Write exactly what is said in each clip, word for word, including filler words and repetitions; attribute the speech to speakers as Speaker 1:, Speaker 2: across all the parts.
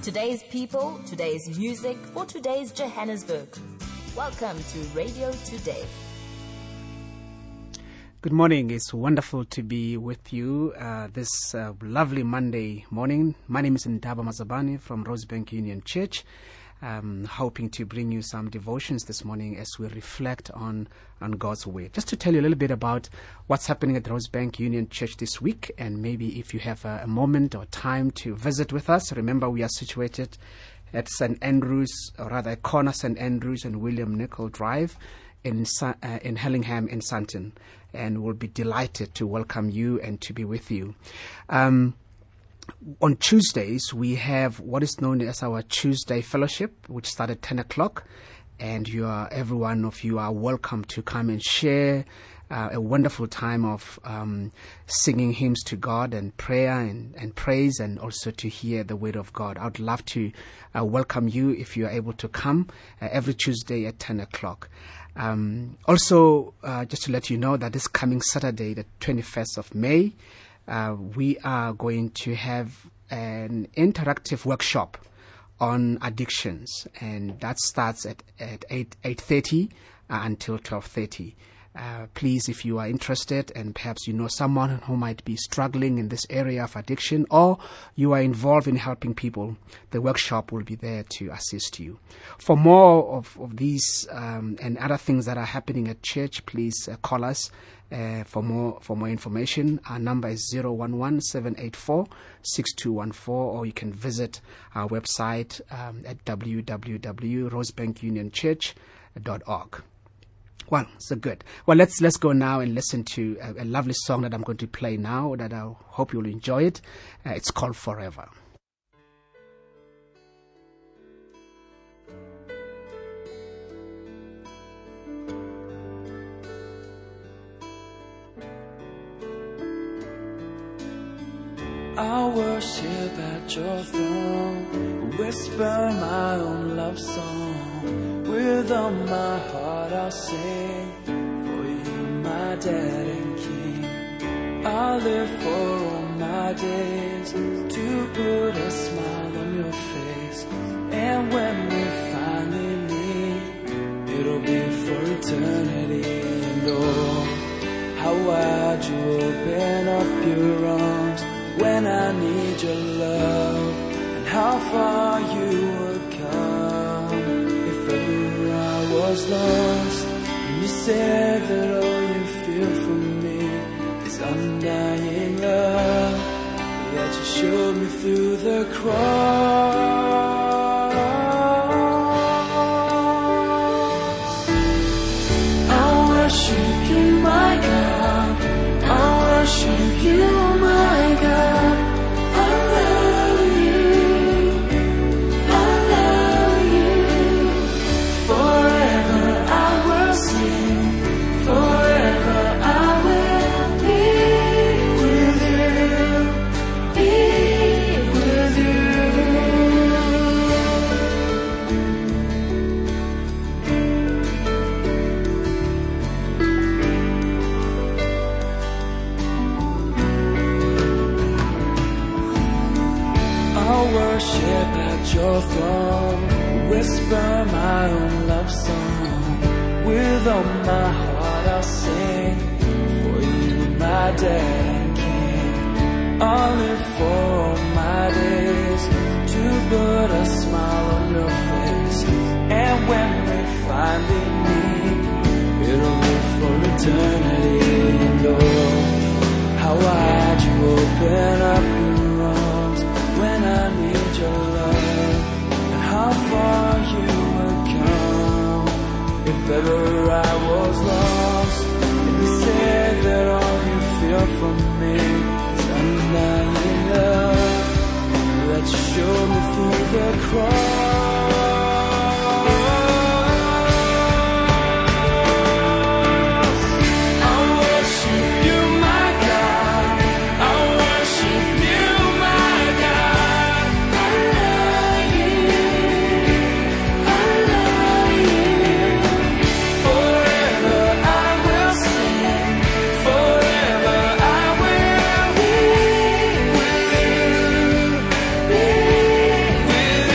Speaker 1: Today's people, today's music, for today's Johannesburg. Welcome to Radio Today.
Speaker 2: Good morning. It's wonderful to be with you uh, this uh, lovely Monday morning. My name is Ndaba Mazabane from Rosebank Union Church. Um, hoping to bring you some devotions this morning as we reflect on, on God's Word. Just to tell you a little bit about what's happening at Rosebank Union Church this week, and maybe if you have a, a moment or time to visit with us. Remember, we are situated at Saint Andrews, or rather, corner Saint Andrews and William Nicol Drive in uh, in Hellingham in Sandton, and we'll be delighted to welcome you and to be with you. Um, On Tuesdays, we have what is known as our Tuesday Fellowship, which starts at ten o'clock. And you are, every one of you are welcome to come and share uh, a wonderful time of um, singing hymns to God and prayer and, and praise, and also to hear the word of God. I would love to uh, welcome you if you are able to come uh, every Tuesday at ten o'clock. Um, also, uh, just to let you know that this coming Saturday, the twenty-first of May, Uh, we are going to have an interactive workshop on addictions, and that starts at, at eight, eight thirty uh, until twelve thirty. Uh, please, if you are interested and perhaps you know someone who might be struggling in this area of addiction, or you are involved in helping people, the workshop will be there to assist you. For more of, of these um, and other things that are happening at church, please uh, call us uh, for more for more information. Our number is zero one one, seven eight four, six two one four, or you can visit our website um, at w w w dot rosebank union church dot org. Well, so good. Well, let's let's go now and listen to a, a lovely song that I'm going to play now that I hope you'll enjoy it. Uh, it's called Forever.
Speaker 3: I'll worship at your throne, whisper my own love song. With all my heart I'll sing, for you my dad and king. I'll live for all my days, to put a smile on your face. And when we finally meet, it'll be for eternity. And oh, how wide you open up your arms when I need your love, and how far you would come if ever I was lost. And you said that all you feel for me is undying love, that you showed me through the cross. I'll worship you, my God. I'll worship you, my God. Your throne, whisper my own love song. With all my heart I'll sing, for you my dad and king. I'll live for all my days, to put a smile on your face. And when we finally meet, it'll be for eternity. And oh, how wide you open up your arms when I need your love. How far you would come if ever I was lost. And you said that all you feel from me is undying love, that you showed me through the cross. With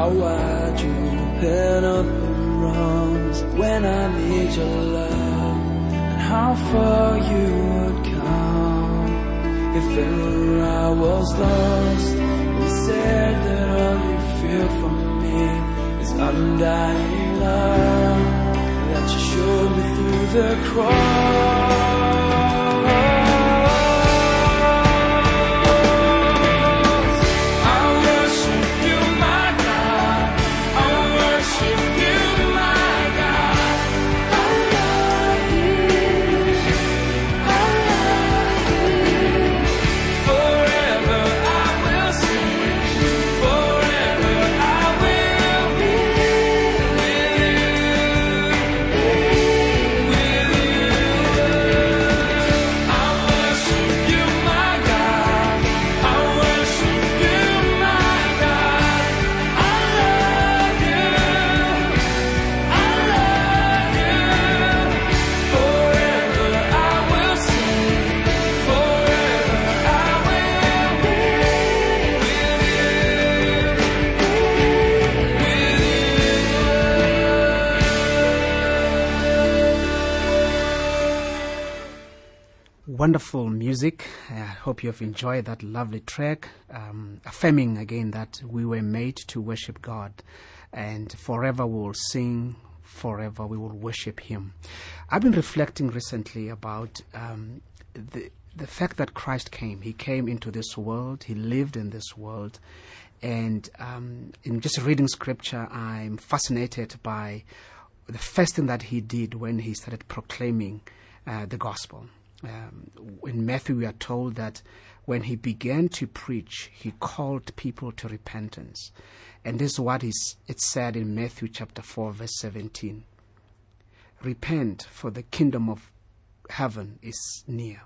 Speaker 3: how wide you open up and arms when I need your love, and how far you would come if ever I was lost. You said that all you feel from me is undying love, that you showed me through the cross.
Speaker 2: Wonderful music. I hope you have enjoyed that lovely track, um, affirming again that we were made to worship God, and forever we will sing, forever we will worship Him. I've been reflecting recently about um, the the fact that Christ came. He came into this world. He lived in this world, and um, in just reading Scripture, I'm fascinated by the first thing that He did when He started proclaiming uh, the gospel. Um, in Matthew, we are told that when He began to preach, He called people to repentance. And this is what is, it said in Matthew chapter four, verse seventeen. Repent, for the kingdom of heaven is near.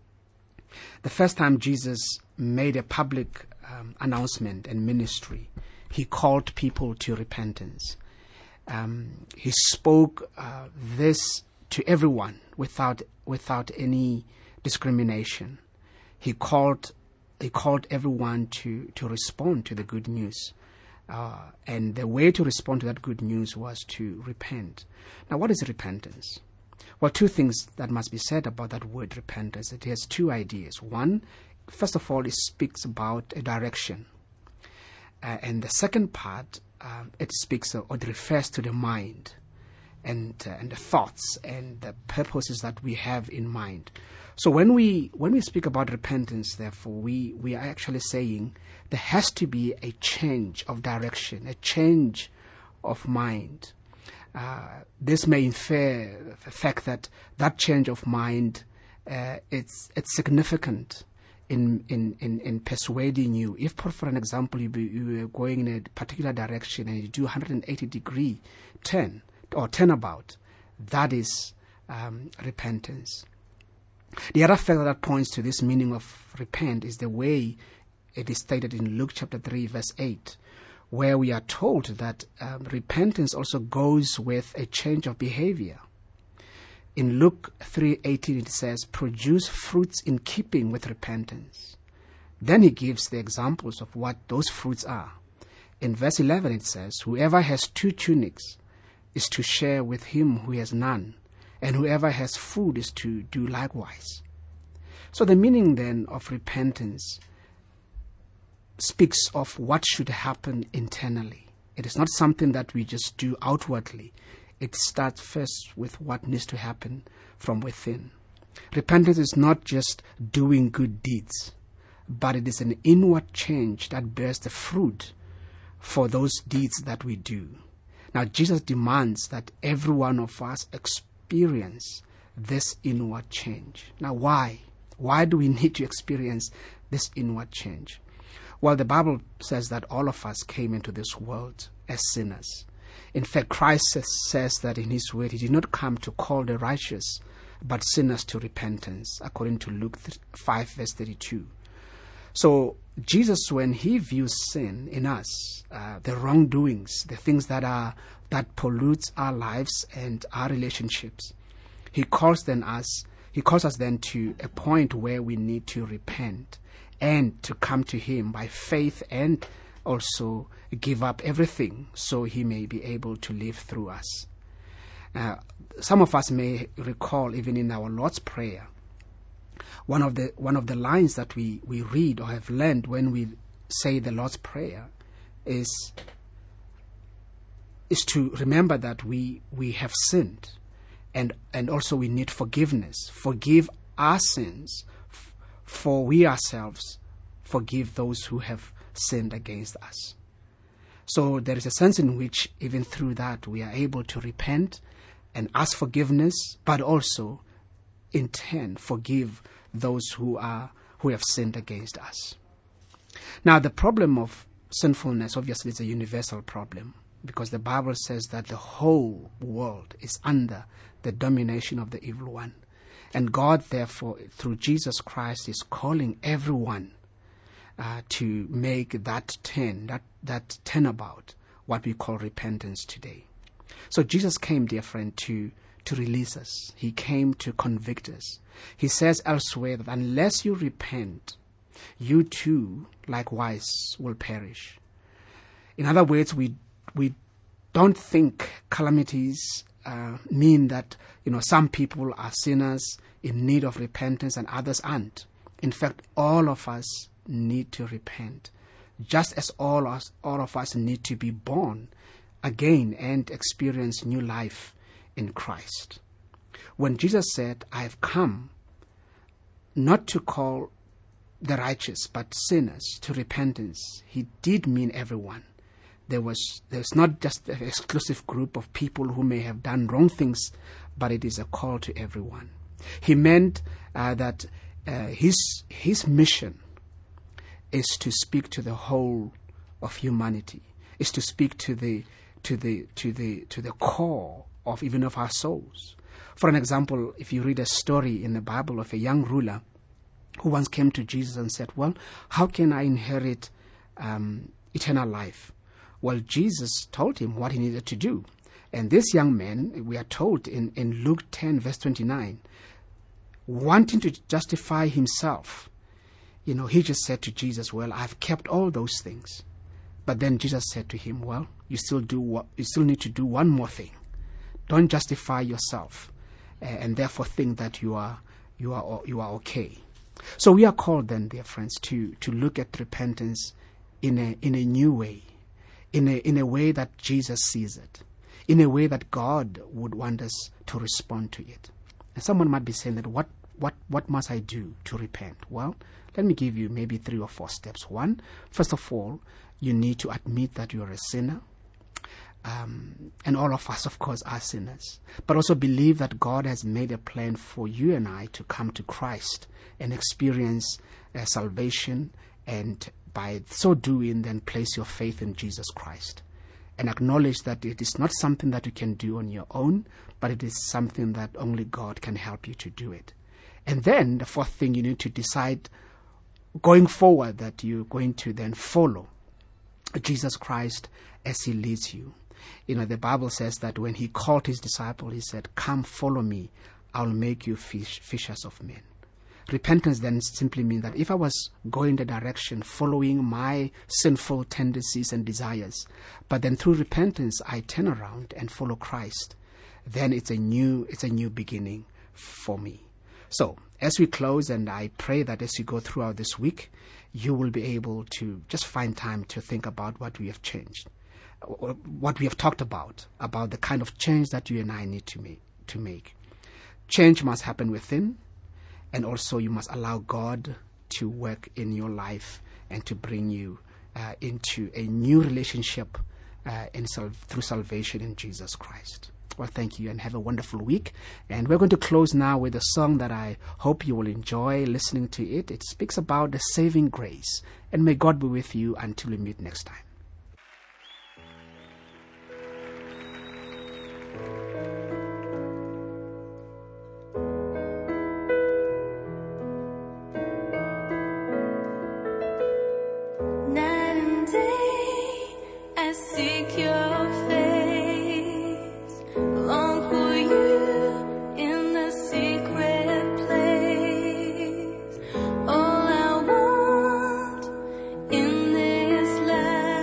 Speaker 2: The first time Jesus made a public um, announcement and ministry, He called people to repentance. Um, he spoke uh, this to everyone without without any discrimination. He called he called everyone to, to respond to the good news. Uh, and the way to respond to that good news was to repent. Now, what is repentance? Well, two things that must be said about that word repentance. It has two ideas. One, first of all, it speaks about a direction. Uh, and the second part, uh, it speaks or it refers to the mind. And, uh, and the thoughts and the purposes that we have in mind. So when we when we speak about repentance, therefore, we, we are actually saying there has to be a change of direction, a change of mind. Uh, this may infer the fact that that change of mind uh, it's it's significant in, in, in, in persuading you. If, for an example, you, be, you are going in a particular direction and you do one hundred eighty degree turn, or turnabout, that is um, repentance. The other factor that points to this meaning of repent is the way it is stated in Luke chapter three, verse eight, where we are told that um, repentance also goes with a change of behavior. In Luke three eighteen, it says, produce fruits in keeping with repentance. Then he gives the examples of what those fruits are. In verse eleven, it says, whoever has two tunics is to share with him who has none, and whoever has food is to do likewise. So the meaning then of repentance speaks of what should happen internally. It is not something that we just do outwardly. It starts first with what needs to happen from within. Repentance is not just doing good deeds, but it is an inward change that bears the fruit for those deeds that we do. Now, Jesus demands that every one of us experience this inward change. Now, why? Why do we need to experience this inward change? Well, the Bible says that all of us came into this world as sinners. In fact, Christ says that in His word, He did not come to call the righteous, but sinners to repentance, according to Luke five, verse thirty-two. So Jesus, when He views sin in us, uh, the wrongdoings, the things that are that pollutes our lives and our relationships, He calls then us. He calls us then to a point where we need to repent and to come to Him by faith and also give up everything so he may be able to live through us. Uh, some of us may recall, even in our Lord's Prayer, one of the one of the lines that we, we read or have learned when we say the Lord's Prayer is, is to remember that we, we have sinned, and, and also we need forgiveness. Forgive our sins, f- for we ourselves forgive those who have sinned against us. So there is a sense in which even through that we are able to repent and ask forgiveness, but also in turn forgive those who are who have sinned against us. Now, the problem of sinfulness obviously is a universal problem, because the Bible says that the whole world is under the domination of the evil one. And God, therefore, through Jesus Christ, is calling everyone uh, to make that turn, that, that turnabout, what we call repentance today. So Jesus came, dear friend, to, to release us. He came to convict us. He says elsewhere that unless you repent, you too, likewise, will perish. In other words, we we don't think calamities uh, mean that, you know, some people are sinners in need of repentance and others aren't. In fact, all of us need to repent, just as all us all of us need to be born again and experience new life in Christ. When Jesus said, "I have come not to call the righteous but sinners to repentance," he did mean everyone. There was there's not just an exclusive group of people who may have done wrong things, but it is a call to everyone. He meant uh, that uh, his his mission is to speak to the whole of humanity, is to speak to the to the to the to the core of even of our souls. For an example, if you read a story in the Bible of a young ruler who once came to Jesus and said, "Well, how can I inherit um, eternal life?" Well, Jesus told him what he needed to do. And this young man, we are told in, in Luke ten, verse twenty-nine, wanting to justify himself, you know, he just said to Jesus, "Well, I've kept all those things." But then Jesus said to him, "Well, you still do what you still need to do one more thing. Don't justify yourself, uh, and therefore think that you are you are you are okay." So we are called then, dear friends, to to look at repentance in a in a new way, in a in a way that Jesus sees it, in a way that God would want us to respond to it. And someone might be saying that, what what what must I do to repent? Well, let me give you maybe three or four steps. One, first of all, you need to admit that you are a sinner. Um, and all of us, of course, are sinners. But also believe that God has made a plan for you and I to come to Christ and experience uh, salvation, and by so doing, then place your faith in Jesus Christ. And acknowledge that it is not something that you can do on your own, but it is something that only God can help you to do it. And then the fourth thing, you need to decide going forward that you're going to then follow Jesus Christ as he leads you. You know, the Bible says that when he called his disciple, he said, "Come, follow me. I'll make you fish, fishers of men." Repentance then simply means that if I was going the direction, following my sinful tendencies and desires, but then through repentance I turn around and follow Christ, then it's a new, it's a new beginning for me. So, as we close, and I pray that as you go throughout this week, you will be able to just find time to think about what we have changed, what we have talked about, about the kind of change that you and I need to make. To make. Change must happen within, and also you must allow God to work in your life and to bring you uh, into a new relationship uh, in sal- through salvation in Jesus Christ. Well, thank you, and have a wonderful week. And we're going to close now with a song that I hope you will enjoy listening to it. It speaks about the saving grace. And may God be with you until we meet next time.
Speaker 4: Night and day, I seek your face. Long for you in the secret place. All I want in this life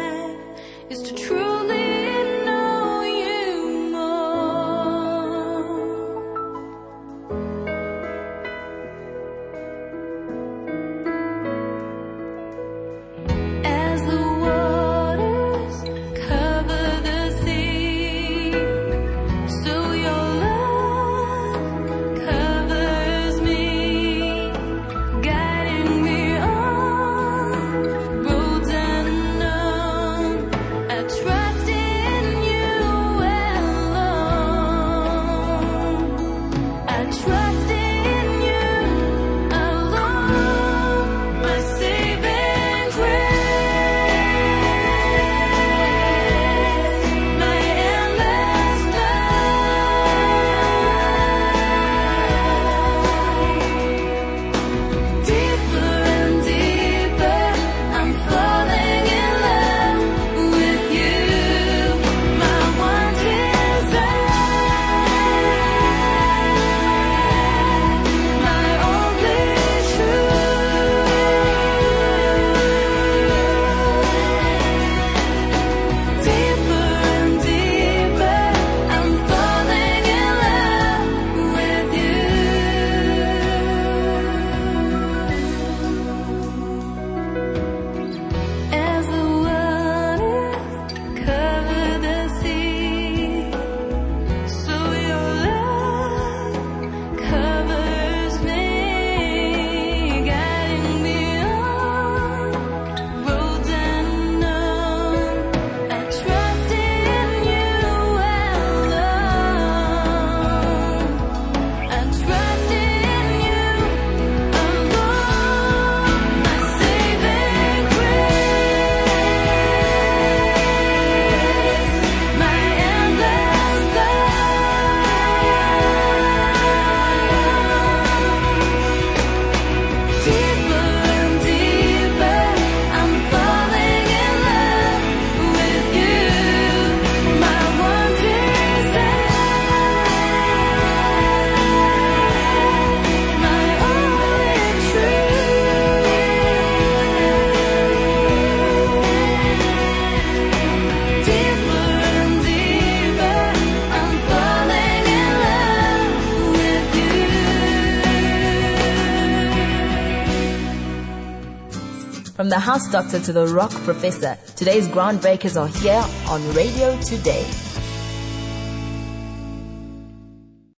Speaker 1: From the house doctor to the rock professor, today's groundbreakers are here on Radio Today.